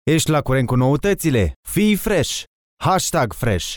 Ești la curent cu noutățile? Fii fresh! #fresh.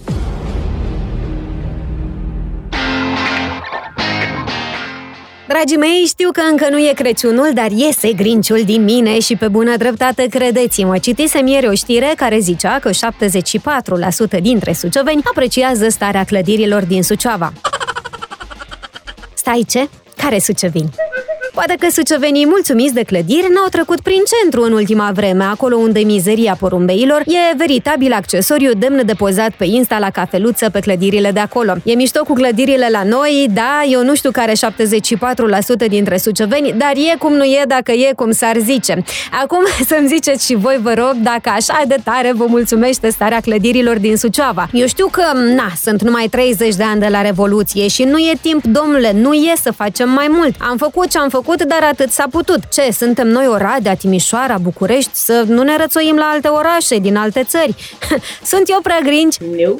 Dragii mei, știu că încă nu e Crăciunul, dar iese Grinciul din mine și pe bună dreptate, credeți-mă. Citisem ieri o știre care zicea că 74% dintre suceveni apreciază starea clădirilor din Suceava. Stai, ce? Care suceveni? Poate că sucevenii mulțumiți de clădiri n-au trecut prin centru în ultima vreme, acolo unde mizeria porumbeilor e veritabil accesoriu demn de pozat pe Insta la cafeluță pe clădirile de acolo. E mișto cu clădirile la noi, da, eu nu știu care 74% dintre suceveni, dar e cum nu e dacă e cum s-ar zice. Acum să-mi ziceți și voi, vă rog, dacă așa de tare vă mulțumește starea clădirilor din Suceava. Eu știu că, sunt numai 30 de ani de la Revoluție și nu e timp, domnule, nu e să facem mai mult. Am făcut ce am făcut, dar atât s-a putut. Ce, suntem noi Oradea, Timișoara, București, să nu ne rățoim la alte orașe din alte țări? Sunt eu prea grinci?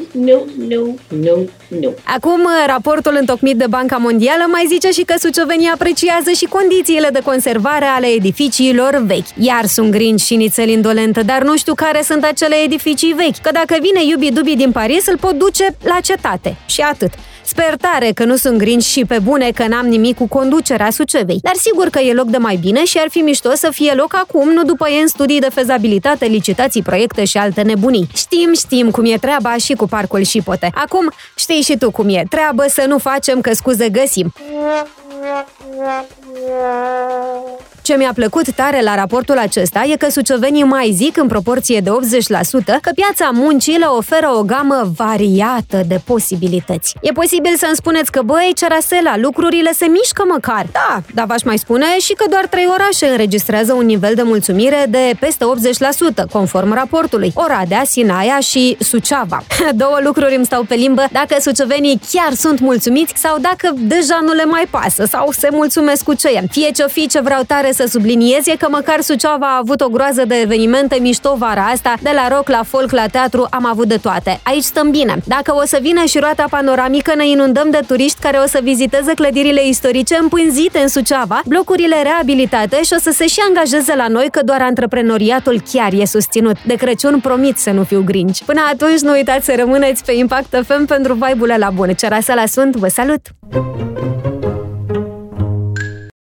Nu. Acum, raportul întocmit de Banca Mondială mai zice și că sucevenii apreciază și condițiile de conservare ale edificiilor vechi. Iar sunt grinci și nițel indolentă, dar nu știu care sunt acele edificii vechi, că dacă vine iubi-dubi din Paris, îl pot duce la cetate. Și atât. Sper tare că nu sunt grinci și pe bune că n-am nimic cu conducerea Sucevei. Dar sigur că e loc de mai bine și ar fi mișto să fie loc acum, nu după ei în studii de fezabilitate, licitații, proiecte și alte nebunii. Știm cum e treaba și cu parcul Șipote. Acum știi și tu cum e. Treabă să nu facem, că scuze găsim. Ce mi-a plăcut tare la raportul acesta e că sucevenii mai zic în proporție de 80% că piața muncii le oferă o gamă variată de posibilități. E posibil să-mi spuneți că, băi, Cerasela, lucrurile se mișcă măcar. Da, dar v-aș mai spune și că doar 3 orașe înregistrează un nivel de mulțumire de peste 80%, conform raportului: Oradea, Sinaia și Suceava. Două lucruri îmi stau pe limbă: dacă sucevenii chiar sunt mulțumiți sau dacă deja nu le mai pasă sau se mulțumesc cu ce e. Fie ce-o fi, ce vreau tare să subliniez e că măcar Suceava a avut o groază de evenimente mișto vara asta, de la rock la folk la teatru, am avut de toate. Aici stăm bine. Dacă o să vină și roata panoramică, ne inundăm de turiști care o să viziteze clădirile istorice împânzite în Suceava, blocurile reabilitate și o să se și angajeze la noi, că doar antreprenoriatul chiar e susținut. De Crăciun promit să nu fiu grinci. Până atunci, nu uitați să rămâneți pe Impact FM pentru vibe-ul la bun. Cerasela sunt, vă salut!